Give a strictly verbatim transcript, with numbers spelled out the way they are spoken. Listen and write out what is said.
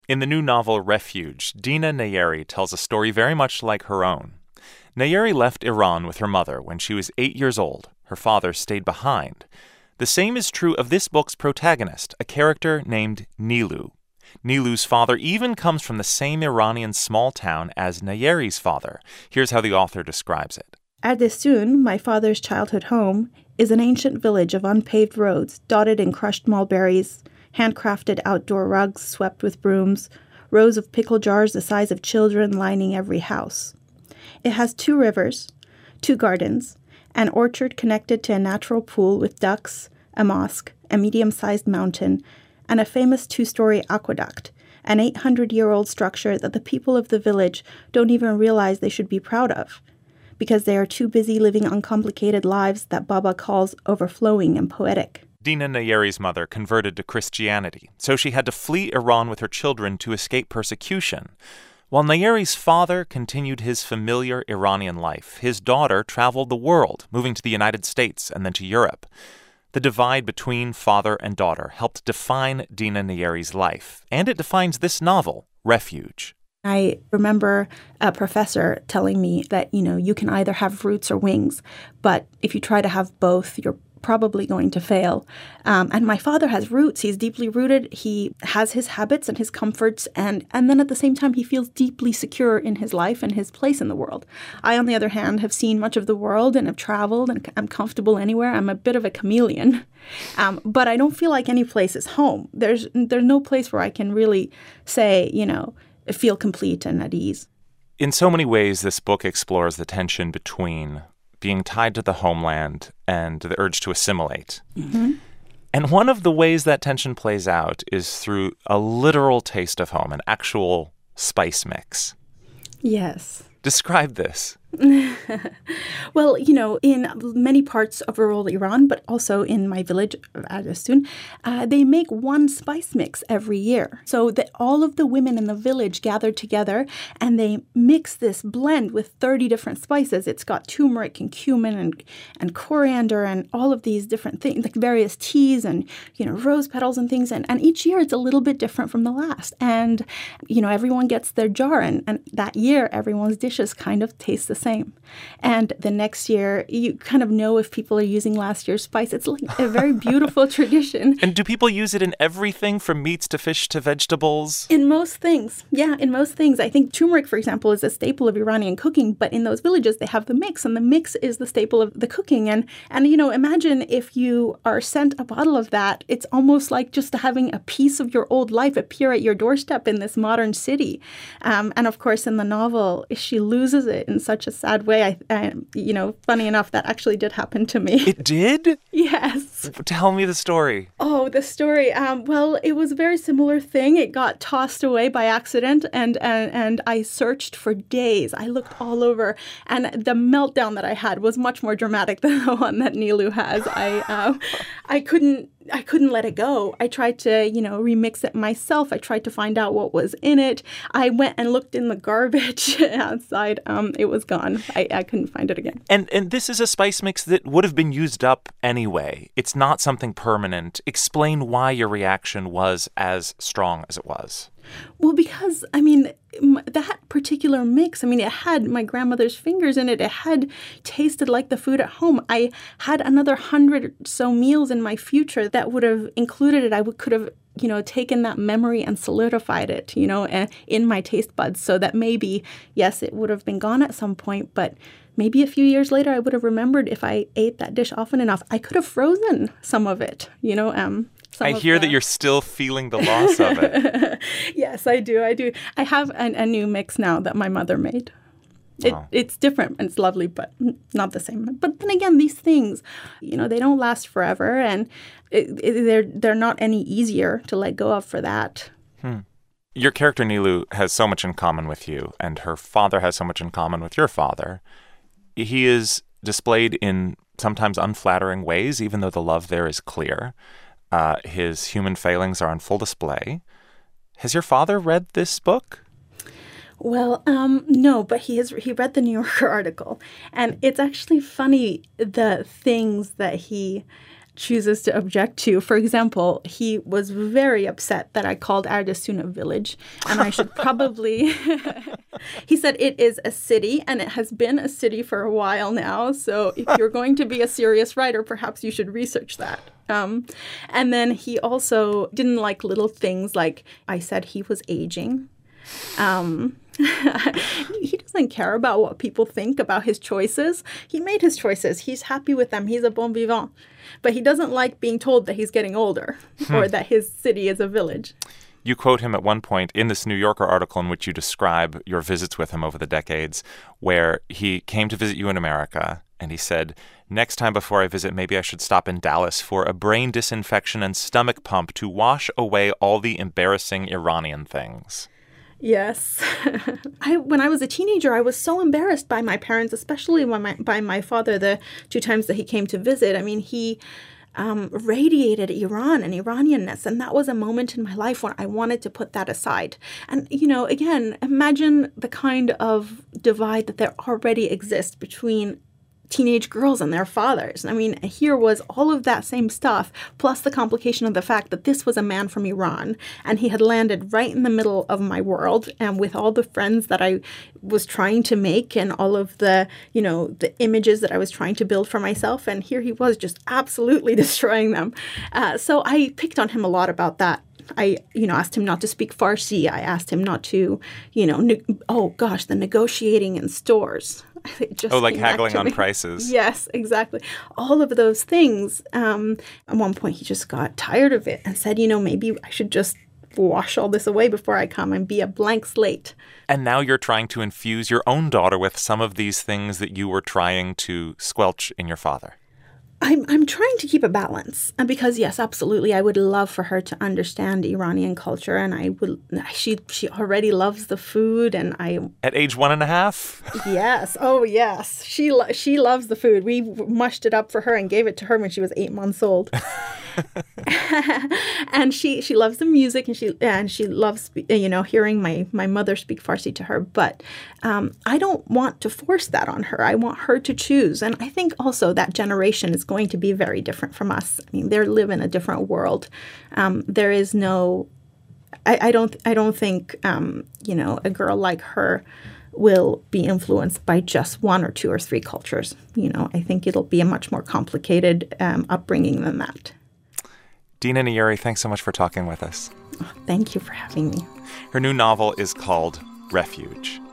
In the new novel Refuge, Dina Nayeri tells a story very much like her own. Nayeri left Iran with her mother when she was eight years old. Her father stayed behind. The same is true of this book's protagonist, a character named Nilu. Nilu's father even comes from the same Iranian small town as Nayeri's father. Here's how the author describes it. Ardessun, my father's childhood home, is an ancient village of unpaved roads dotted in crushed mulberries, handcrafted outdoor rugs swept with brooms, rows of pickle jars the size of children lining every house. It has two rivers, two gardens, an orchard connected to a natural pool with ducks, a mosque, a medium-sized mountain, and a famous two-story aqueduct, an eight hundred year old structure that the people of the village don't even realize they should be proud of, because they are too busy living uncomplicated lives that Baba calls overflowing and poetic. Dina Nayeri's mother converted to Christianity, so she had to flee Iran with her children to escape persecution. While Nayeri's father continued his familiar Iranian life, his daughter traveled the world, moving to the United States and then to Europe. The divide between father and daughter helped define Dina Nayeri's life, and it defines this novel, Refuge. I remember a professor telling me that, you know, you can either have roots or wings, but if you try to have both, you're probably going to fail. Um, and my father has roots. He's deeply rooted. He has his habits and his comforts. And, and then at the same time, he feels deeply secure in his life and his place in the world. I, on the other hand, have seen much of the world and have traveled and I'm comfortable anywhere. I'm a bit of a chameleon. Um, but I don't feel like any place is home. There's, there's no place where I can really say, you know, feel complete and at ease. In so many ways, this book explores the tension between being tied to the homeland and the urge to assimilate. Mm-hmm. And one of the ways that tension plays out is through a literal taste of home, an actual spice mix. Yes. Describe this. Well, you know, in many parts of rural Iran, but also in my village of Ardessun, uh, they make one spice mix every year. So that all of the women in the village gather together and they mix this blend with thirty different spices. It's got turmeric and cumin and, and coriander and all of these different things, like various teas and, you know, rose petals and things. And, and each year it's a little bit different from the last. And, you know, everyone gets their jar. And, and that year, everyone's dishes kind of taste the same. And the next year, you kind of know if people are using last year's spice. It's like a very beautiful tradition. And do people use it in everything from meats to fish to vegetables? In most things. Yeah, in most things. I think turmeric, for example, is a staple of Iranian cooking. But in those villages, they have the mix. And the mix is the staple of the cooking. And, and you know, imagine if you are sent a bottle of that. It's almost like just having a piece of your old life appear at your doorstep in this modern city. Um, and of course, in the novel, she loses it in such a sad way. I, I, you know, funny enough, that actually did happen to me. It did? Yes. Tell me the story. Oh, the story. Um, well, it was a very similar thing. It got tossed away by accident, and, and, and I searched for days. I looked all over, and the meltdown that I had was much more dramatic than the one that Nilu has. I, uh, I couldn't. I couldn't let it go. I tried to, you know, remix it myself. I tried to find out what was in it. I went and looked in the garbage outside. Um, it was gone. I, I couldn't find it again. And and this is a spice mix that would have been used up anyway. It's not something permanent. Explain why your reaction was as strong as it was. Well, because, I mean, that particular mix, I mean, it had my grandmother's fingers in it. It had tasted like the food at home. I had another hundred or so meals in my future that would have included it. I would, could have, you know, taken that memory and solidified it, you know, in my taste buds so that maybe, yes, it would have been gone at some point, but maybe a few years later I would have remembered if I ate that dish often enough. I could have frozen some of it, you know, um, I hear the... that you're still feeling the loss of it. Yes, I do. I do. I have an, a new mix now that my mother made. It, oh. It's different and it's lovely, but not the same. But then again, these things, you know, they don't last forever, and it, it, they're they're not any easier to let go of for that. Hmm. Your character Nilu has so much in common with you, and her father has so much in common with your father. He is displayed in sometimes unflattering ways, even though the love there is clear. Uh, his human failings are on full display. Has your father read this book? Well, um, no, but he has. He read the New Yorker article, and it's actually funny the things that he chooses to object to. For example, he was very upset that I called Erdesun a village, and I should probably... He said it is a city, and it has been a city for a while now, so if you're going to be a serious writer, perhaps you should research that. Um, and then he also didn't like little things like I said he was aging. Um, he doesn't care about what people think about his choices. He made his choices. He's happy with them. He's a bon vivant. But he doesn't like being told that he's getting older hmm. or that his city is a village. You quote him at one point in this New Yorker article in which you describe your visits with him over the decades, where he came to visit you in America, and he said, "Next time before I visit, maybe I should stop in Dallas for a brain disinfection and stomach pump to wash away all the embarrassing Iranian things." Yes. I, when I was a teenager, I was so embarrassed by my parents, especially when my, by my father the two times that he came to visit. I mean, he um, radiated Iran and Iranianness, and that was a moment in my life when I wanted to put that aside. And, you know, again, imagine the kind of divide that there already exists between teenage girls and their fathers. I mean, here was all of that same stuff, plus the complication of the fact that this was a man from Iran, and he had landed right in the middle of my world, and with all the friends that I was trying to make and all of the, you know, the images that I was trying to build for myself, and here he was just absolutely destroying them. Uh, so I picked on him a lot about that. I, you know, asked him not to speak Farsi. I asked him not to, you know, ne- oh gosh, the negotiating in stores. Just oh, like haggling on prices. Yes, exactly. All of those things. Um, at one point, he just got tired of it and said, you know, maybe I should just wash all this away before I come and be a blank slate. And now you're trying to infuse your own daughter with some of these things that you were trying to squelch in your father. I'm I'm trying to keep a balance, and because yes, absolutely, I would love for her to understand Iranian culture, and I would. She she already loves the food, and I at age one and a half. Yes, oh yes, she lo- she loves the food. We mushed it up for her and gave it to her when she was eight months old. And she, she loves the music, and she and she loves you know hearing my, my mother speak Farsi to her. But um, I don't want to force that on her. I want her to choose. And I think also that generation is going to be very different from us. I mean, they live in a different world. Um, there is no. I, I don't. I don't think um, you know a girl like her will be influenced by just one or two or three cultures. You know, I think it'll be a much more complicated um, upbringing than that. Dina Nayeri, thanks so much for talking with us. Oh, thank you for having me. Her new novel is called Refuge.